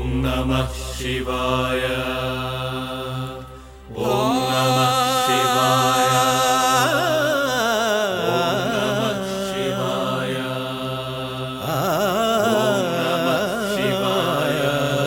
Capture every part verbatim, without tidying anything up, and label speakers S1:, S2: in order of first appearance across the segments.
S1: ಓಂ ನಮಃ ಶಿವಾಯ. ಓಂ ನಮಃ ಶಿವಾಯ. ಓಂ ನಮಃ ಶಿವಾಯ. ಓಂ ನಮಃ ಶಿವಾಯ.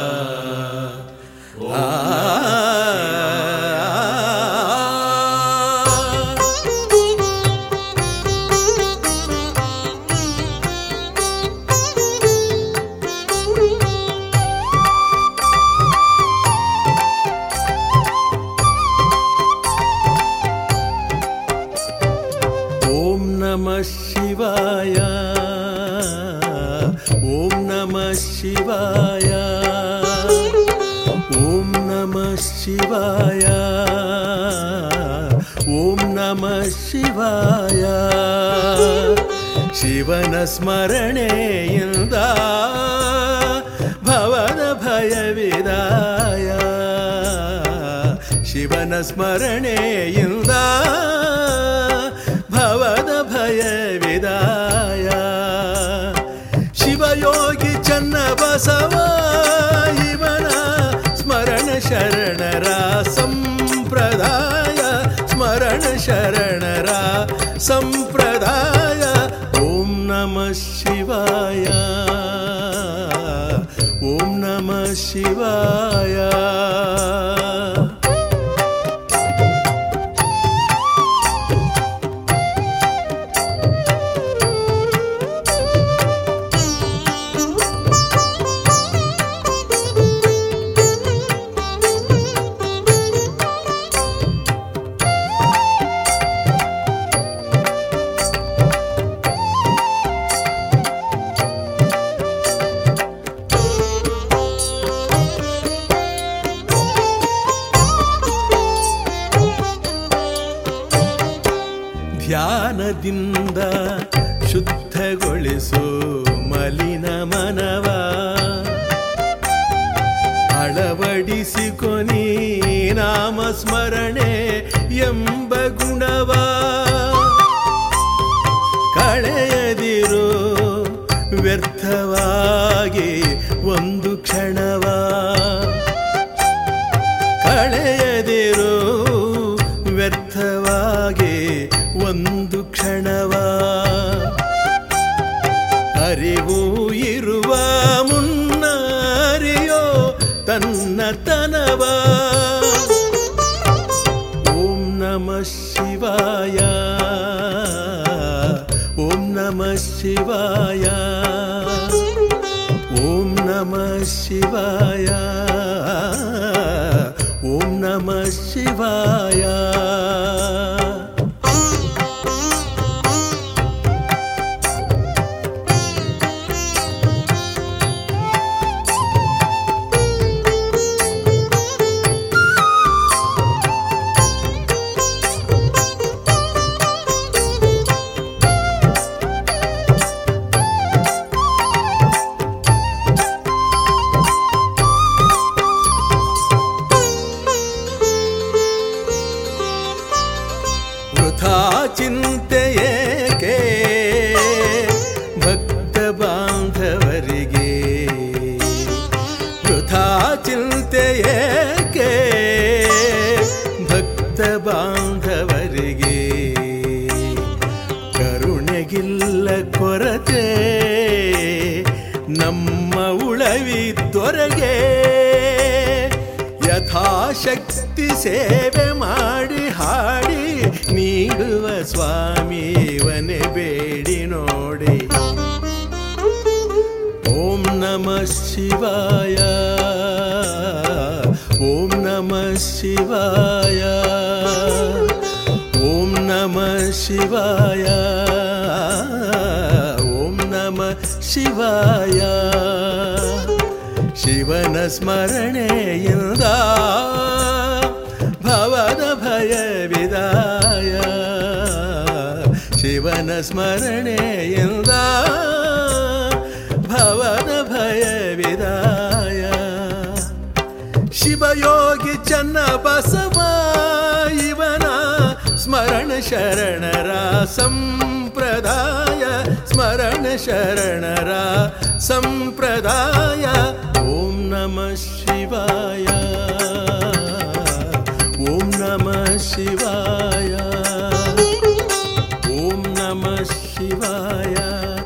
S2: ಓಂ ನಮಃ ಶಿವಾಯ. ಓಂ ನಮಃ ಶಿವಾಯ. ಓಂ ನಮಃ ಶಿವಾಯ. ಓಂ ನಮಃ ಶಿವಾಯ. ಶಿವನ ಸ್ಮರಣೆಯಿಂದ ಭವದ ಭಯವಿದಾಯ. ಶಿವನ ಸ್ಮರಣೆಯಿಂದ ಭವದ ಭಯವಿದಾಯ. ಶಿವಯೋಗಿ ಚನ್ನಬಸವ ಇವನ ಸ್ಮರಣ ಶರಣರ ಸಂಪ್ರದಾಯ. ಸ್ಮರಣ ಶರಣರ ಸಂಪ್ರದಾಯ. ಓಂ ನಮಃ ಶಿವಾಯ. ಓಂ ನಮಃ ಶಿವಾಯ. ಧ್ಯಾನದಿಂದ ಶುದ್ಧಗೊಳಿಸು ಮಲಿನ ಮನವ. ಅಳವಡಿಸಿಕೊನಿ ನಾಮ ಸ್ಮರಣೆ ಎಂಬ ಗುಣವ. ಕಳೆಯದಿರು ವ್ಯರ್ಥವಾಗಿ ಒಂದು ಕ್ಷಣವ. ಕಳೆಯದಿರು ವ್ಯರ್ಥವಾಗಿ ಒಂದು ಕ್ಷಣವ. ಅರಿವು ಇರುವ ಮುನ್ನ ಅರಿಯೋ ತನ್ನತನವ. ಓಂ ನಮಃ ಶಿವಾಯ. ಓಂ ನಮಃ ಶಿವಾಯ. ಓಂ ನಮಃ ಶಿವಾಯ. ಓಂ ನಮಃ ಶಿವಾಯ. ಚಿಂತೆಯೇಕೆ ಭಕ್ತ ಬಾಂಧವರಿಗೆ. ವೃಥಾ ಚಿಂತೆಯೇಕೆ ಭಕ್ತ ಬಾಂಧವರಿಗೆ. ಕರುಣೆಗಿಲ್ಲ ಕೊರತೆ ನಮ್ಮ ಉಳವಿದೊರೆಗೆ. ಯಥಾಶಕ್ತಿ ಸೇವೆ ಮಾಡಿ ಹಾಡಿ ನೀಡುವ ಸ್ವಾಮಿವನೇ ಬೇಡಿ ನೋಡಿ. ಓಂ ನಮಃ ಶಿವಾಯ. ಓಂ ನಮಃ ಶಿವಾಯ. ಓಂ ನಮಃ ಶಿವಾಯ. ಓಂ ನಮಃ ಶಿವಾಯ. ಶಿವನ ಸ್ಮರಣೆಯಿಂದ ಭವದ ಭಯವಿದಾಯ. ಶಿವನ ಸ್ಮರಣೆಯಿಂದ ಭವದ ಭಯವಿದಾಯ. ಶಿವಯೋಗಿ ಚನ್ನಬಸವ ಇವನ ಸ್ಮರಣ ಶರಣರ ಸಂಪ್ರದಾಯ. ಸ್ಮರಣ ಶರಣರ ಸಂಪ್ರದಾಯ. ಓಂ ನಮಃ ಶಿವಾಯ ಓಂ ನಮಃ ಶಿವಾಯ ಓಂ ನಮಃ ಶಿವಾಯ